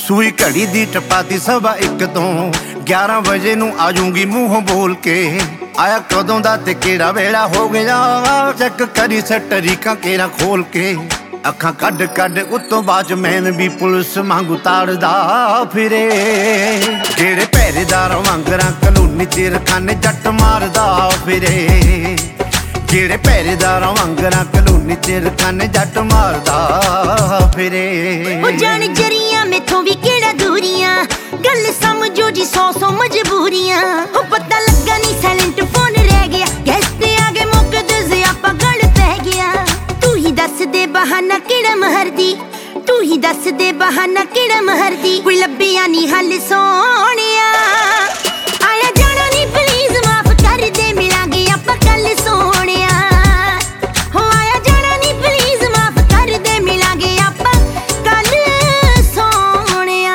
ਸੂਈ ਘੜੀ ਦੀ ਟਪਾਤੀ ਸਵਾ 1 ਤੋਂ 11 ਵਜੇ ਨੂੰ ਆਜੂਗੀ ਮੂੰਹੋਂ ਬੋਲ ਕੇ। ਆਇਆ ਕਦੋਂ ਦਾ ਤੇ ਕਿਹੜਾ ਵੇਲਾ ਹੋ ਗਿਆ, ਚੈੱਕ ਕਰੀ ਸਟਰੀਕਾਂ ਕੇਰਾ ਖੋਲ ਕੇ। ਅੱਖਾਂ ਕੱਢ ਕੱਢ ਉਤੋਂ ਬਾਅਦ ਮੈਨ ਵੀ ਪੁਲਿਸ ਵਾਂਗੂ ਤਾੜਦਾ ਫਿਰੇ। ਜਿਹੜੇ ਪਹਿਰੇਦਾਰ ਵਾਂਗਰਾਂ ਕਲੋਨੀ ਚਿਰਖਾਨੇ ਜੱਟ ਮਾਰਦਾ ਫਿਰੇ। ਜਿਹੜੇ ਪਹਿਰੇਦਾਰਾਂ ਵਾਂਗਰਾਂ ਕਲੋਨੀ ਚਿਰਖਾਨੇ ਜੱਟ ਮਾਰਦਾ ਫਿਰੇ। ਉਹ ਜਾਣ ਜਰੀਆਂ ਮੈਥੋਂ ਵੀ ਕਿਹੜਾ ਦੂਰੀਆਂ, ਗੱਲ ਸਮਝੋ ਜੀ 100 ਮਜਬੂਰੀਆਂ। ਉਹ ਪਤਾ ਲੱਗਾ ਨਹੀਂ ਸਾਇਲੈਂਟ ਫੋਨ ਰਹਿ ਗਿਆ, ਗੈਸ ਤੇ ਆ ਗਏ ਮੁੱਕਦੇ ਜ਼ਿਆਪਾ ਗਲ ਪੈ ਗਿਆ। ਤੂੰ ਹੀ ਦੱਸ ਦੇ ਬਹਾਨਾ ਕਿਹੜਾ ਮਹਰਦੀ, ਤੂੰ ਹੀ ਦੱਸ ਦੇ ਬਹਾਨਾ ਕਿਹੜਾ ਮਹਰਦੀ। ਕੋਈ ਲੱਭਿਆ ਨਹੀਂ ਹੱਲ ਸੋਹਣਿਆ, ਆਇਆ ਜਾਣਾ ਨਹੀਂ ਪਲੀਜ਼ ਮਾਫ ਕਰ ਦੇ, ਮਿਲਾਂਗੇ ਆਪਾਂ ਕੱਲ ਸੋਹਣਿਆ। ਹੋ ਆਇਆ ਜਾਣਾ ਨਹੀਂ ਪਲੀਜ਼ ਮਾਫ ਕਰ ਦੇ, ਮਿਲਾਂਗੇ ਆਪਾਂ ਕੱਲ ਸੋਹਣਿਆ।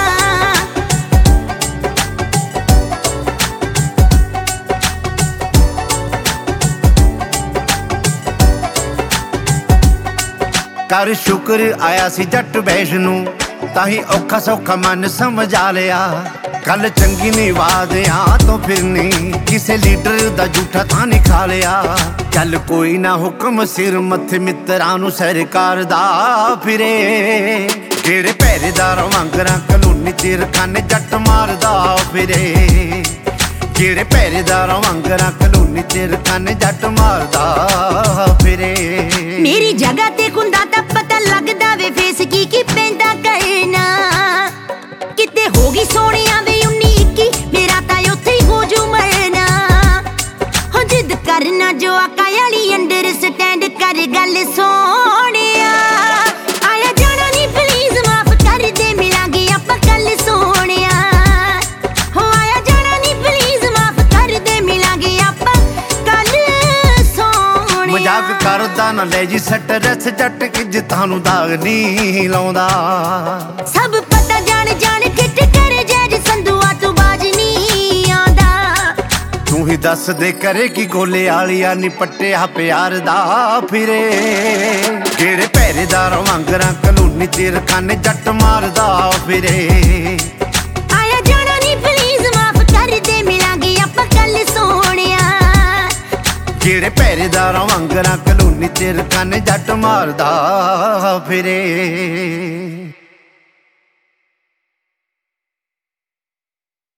ਕਰ ਸ਼ੁਕਰ ਆਇਆ ਸੀ ਜੱਟ ਵੈਸ਼ ਨੂੰ, ਤਾਂ ਹੀ ਔਖਾ ਸੌਖਾ ਮਨ ਸਮਝਾ ਲਿਆ। ਕੱਲ ਚੰਗੀ ਨੀ ਵਾਦਿਆਂ ਤੋਂ ਫਿਰਨੀ, ਕਿਸੇ ਲੀਡਰ ਦਾ ਝੂਠਾ ਤਾਂ ਨਹੀਂ ਖਾ ਲਿਆ। ਚੱਲ ਕੋਈ ਨਾ ਹੁਕਮ ਸਿਰ ਮੱਥੇ ਮਿੱਤਰਾਂ ਨੂੰ ਸਰਕਾਰ ਦਾ ਫਿਰੇ। ਜਿਹੜੇ ਪਹਿਰੇਦਾਰ ਵਾਂਗਰਾਂ ਕਲੋਨੀ ਚਿਰਖਾਨੇ ਜੱਟ ਮਾਰਦਾ ਫਿਰੇ। ਜਿਹੜੇ ਪਹਿਰੇਦਾਰ ਵਾਂਗਰਾਂ ਕਲੋਨੀ ਚਿਰਖਾਨੇ ਜੱਟ ਮਾਰਦਾ ਫਿਰੇ। ਮੇਰੀ ਜਗ੍ਹਾ ਤੇ ਕੁੰਦਾ ਤਾਂ ਪਤਾ ਲੱਗਦਾ ਵੇ ਫੇਸ ਕੀ ਪੈਂਦਾ ਕਰਨਾ। ਕਿਤੇ ਹੋ ਗਈ ਸੋਹਣਿਆ ਵੇ 19-21, ਮੇਰਾ ਤਾਂ ਉੱਥੇ ਹੀ ਹੋ ਜੂ ਮਰਨਾ। ਹੋ ਜਿੱਦ ਕਰਨਾ ਜੋ ਆਕਾ ਵਾਲੀ ਅੰਡਰਸਟੈਂਡ ਕਰ ਗੱਲ ਸੋਹਣਿਆ। ਆਇਆ ਜਾਣਾ ਨਹੀਂ ਪਲੀਜ਼ ਮਾਫ ਕਰ ਦੇ, ਮਿਲਾਂਗੇ ਆਪਾਂ ਕੱਲ ਸੋਹਣਿਆ। ਹੋ ਆਇਆ ਜਾਣਾ ਨਹੀਂ ਪਲੀਜ਼ ਮਾਫ ਕਰ ਦੇ, ਮਿਲਾਂਗੇ ਆਪਾਂ ਕੱਲ ਸੋਹਣਿਆ। ਮਜ਼ਾਕ ਕਰਦਾ ਨਾ ਲੈ ਜੀ ਸੱਟ ਰਸ ਜੱਟ ਇੱਜ਼ਤਾਂ ਨੂੰ ਦਾਗ ਨਹੀਂ ਲਾਉਂਦਾ। ਸਭ ਪਤਾ ਜਾਣ ਜਾਣ ਕਿੱਟ ਕਰ ਜੈਜ ਸੰਧੂਆ ਤੋਂ ਬਾਜ ਨਹੀਂ ਆਉਂਦਾ। ਤੂੰ ਹੀ ਦੱਸ ਦੇ ਕਰੇ ਕੀ ਗੋਲੇ ਵਾਲੀਆਂ ਨੀ ਪੱਟਿਆ ਪਿਆਰ ਦਾ ਫਿਰੇ। ਜਿਹੜੇ ਪਹਿਰੇਦਾਰ ਵਾਂਗਰਾਂ ਕਲੋਨੀ ਚਿਰਖਾਨੇ ਜੱਟ ਮਾਰਦਾ ਫਿਰੇ। ਆਇਆ ਜਾਣਾ ਨਹੀਂ ਪਲੀਜ਼ ਮਾਫ ਕਰ ਦੇ, ਮਿਲਾਂਗੇ ਆਪਾਂ ਕੱਲ ਸੋਹਣਿਆ। ਜਿਹੜੇ ਪਹਿਰੇਦਾਰਾਂ ਵਾਂਗਰਾਂ ਕਲੋਨੀ ਚਿਰਖਾਨੇ ਜੱਟ ਮਾਰਦਾ ਫਿਰੇ।